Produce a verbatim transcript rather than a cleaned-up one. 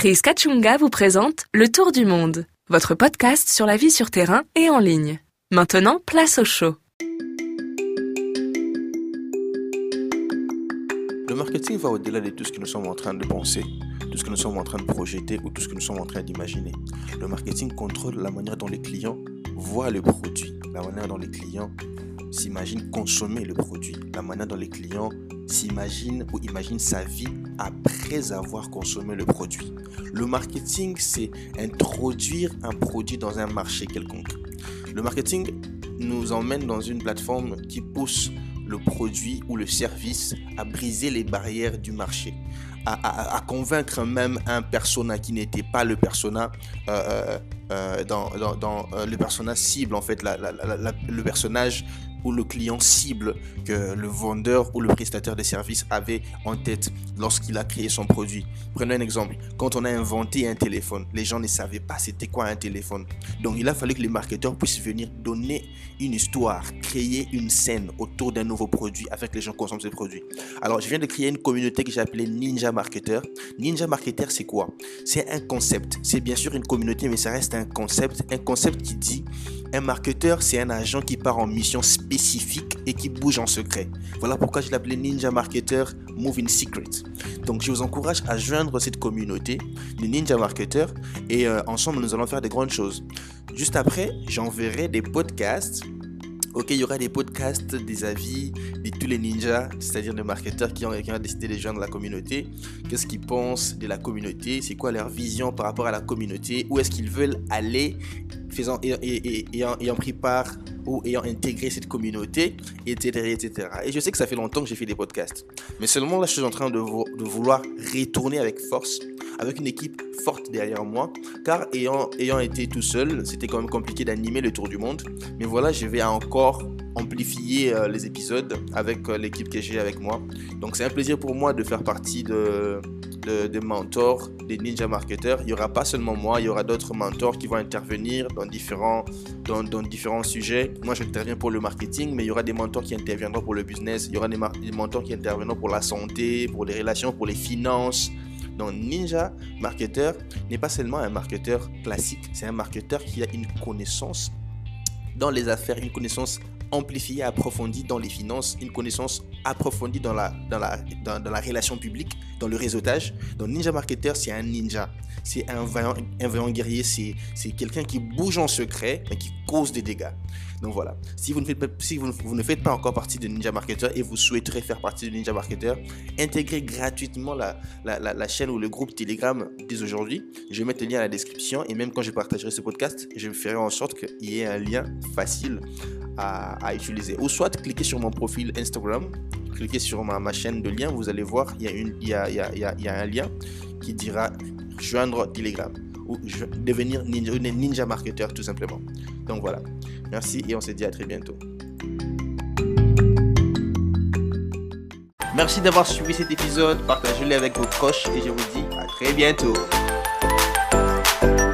Chris Kachunga vous présente Le Tour du Monde, votre podcast sur la vie sur terrain et en ligne. Maintenant, place au show. Le marketing va au-delà de tout ce que nous sommes en train de penser, tout ce que nous sommes en train de projeter ou tout ce que nous sommes en train d'imaginer. Le marketing contrôle la manière dont les clients voient le produit, la manière dont les clients s'imaginent consommer le produit, la manière dont les clients s'imaginent ou imaginent sa vie après avoir consommé le produit. Le marketing, c'est introduire un produit dans un marché quelconque. Le marketing nous emmène dans une plateforme qui pousse le produit ou le service à briser les barrières du marché, à, à, à convaincre même un persona qui n'était pas le persona euh, euh, dans, dans, dans euh, le persona cible en fait, la, la, la, la, le personnage ou le client cible que le vendeur ou le prestataire de services avait en tête lorsqu'il a créé son produit. Prenons un exemple. Quand on a inventé un téléphone, les gens ne savaient pas c'était quoi un téléphone. Donc il a fallu que les marketeurs puissent venir donner une histoire, créer une scène autour d'un nouveau produit afin que les gens consomment ce produit. Alors je viens de créer une communauté que j'ai appelée Ninja Marketer. Ninja Marketer, c'est quoi? C'est un concept. C'est bien sûr une communauté, mais ça reste un concept. Un concept qui dit un marketeur, c'est un agent qui part en mission spécifique et qui bouge en secret. Voilà pourquoi je l'appelais Ninja Marketer Move in Secret. Donc je vous encourage à joindre cette communauté de Ninja Marketer et euh, ensemble nous allons faire de grandes choses. Juste après, j'enverrai des podcasts. Ok, il y aura des podcasts, des avis de tous les ninjas, c'est-à-dire des marketeurs qui ont, qui ont décidé de joindre la communauté. Qu'est-ce qu'ils pensent de la communauté? C'est quoi leur vision par rapport à la communauté? Où est-ce qu'ils veulent aller faisant, et, et, et, ayant, ayant pris part ou ayant intégré cette communauté, et cetera, et cetera. Et je sais que ça fait longtemps que j'ai fait des podcasts. Mais seulement là, je suis en train de, vo- de vouloir retourner avec force, avec une équipe forte derrière moi, car ayant, ayant été tout seul, c'était quand même compliqué d'animer le tour du monde. Mais voilà, je vais encore amplifier euh, les épisodes avec euh, l'équipe que j'ai avec moi. Donc c'est un plaisir pour moi de faire partie de, de, de mentors, des ninja marketeurs. Il n'y aura pas seulement moi, il y aura d'autres mentors qui vont intervenir dans différents, dans, dans différents sujets. Moi j'interviens pour le marketing, mais il y aura des mentors qui interviendront pour le business. Il y aura des, mar- des mentors qui interviendront pour la santé, pour les relations, pour les finances. Donc Ninja Marketer n'est pas seulement un marketeur classique, c'est un marketeur qui a une connaissance dans les affaires, une connaissance amplifiée, approfondie dans les finances, une connaissance approfondie dans la, dans la, dans, dans la relation publique, dans le réseautage. Donc Ninja Marketer, c'est un ninja, c'est un vaillant, un vaillant guerrier, c'est, c'est quelqu'un qui bouge en secret et qui cause des dégâts. Donc voilà, si vous ne faites pas, si vous ne, vous ne faites pas encore partie de Ninja Marketer et vous souhaiterez faire partie de Ninja Marketer, intégrez gratuitement la, la, la, la chaîne ou le groupe Telegram dès aujourd'hui. Je vais mettre le lien à la description et même quand je partagerai ce podcast, je ferai en sorte qu'il y ait un lien facile à, à utiliser. Ou soit cliquez sur mon profil Instagram, cliquez sur ma, ma chaîne de lien, vous allez voir, il y a, une, il y a, il y a, il y a, il y a un lien qui dira joindre Telegram ou je, devenir ninja, ninja marketer tout simplement. Donc voilà, merci et on se dit à très bientôt. Merci d'avoir suivi cet épisode, partagez-le avec vos proches et je vous dis à très bientôt.